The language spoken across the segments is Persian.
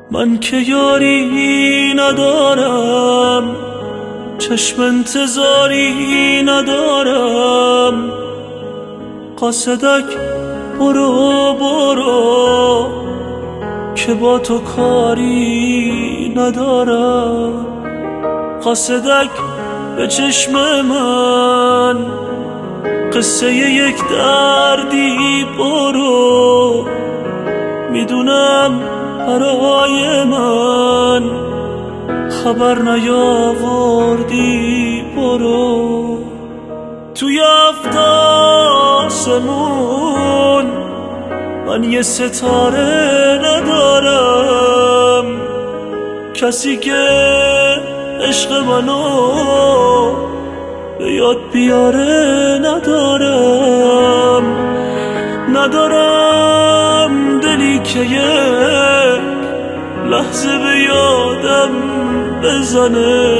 من که یاری ندارم، چشم انتظاری ندارم. قاصدک برو برو که با تو کاری ندارم. قاصدک به چشم من قصه یک دردی برو، میدونم برای من خبر نیاوردی. برو توی هفت آسمون من یه ستاره ندارم، کسی که عشق منو به یاد بیاره ندارم. ندارم دلی که یک لحظه به یادم بزنه،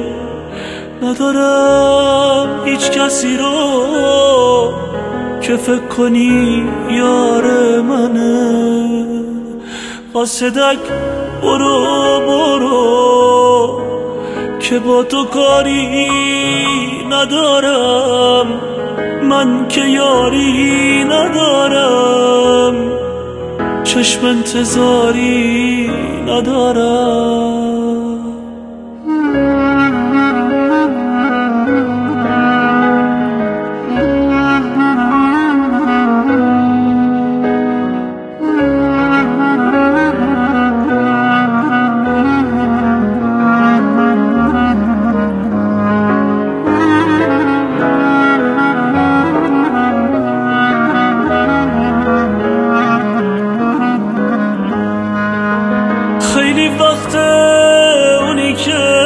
ندارم هیچ کسی رو که فکر کنی یار منه. قاصدک برو برو که با تو کاری ندارم، من که یاری ندارم، چشم انتظاری ندارم. خیلی وقت اونی که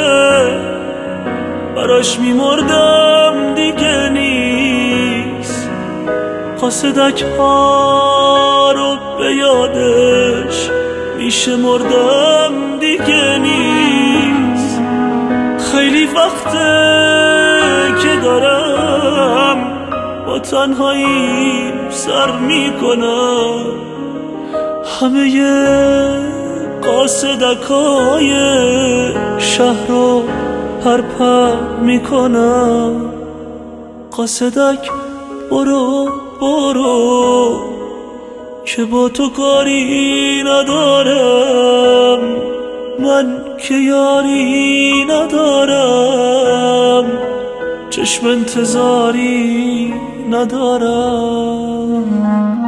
براش میمردم دیگه نیست، قاصدک ها رو به یادش میشه مردم دیگه نیست. خیلی وقت که دارم با تنهاییم سر میکنم، همه قاصدکای شهر رو پرپر میکنم. قاصدک برو برو که با تو کاری ندارم، من که یاری ندارم، چشم انتظاری ندارم.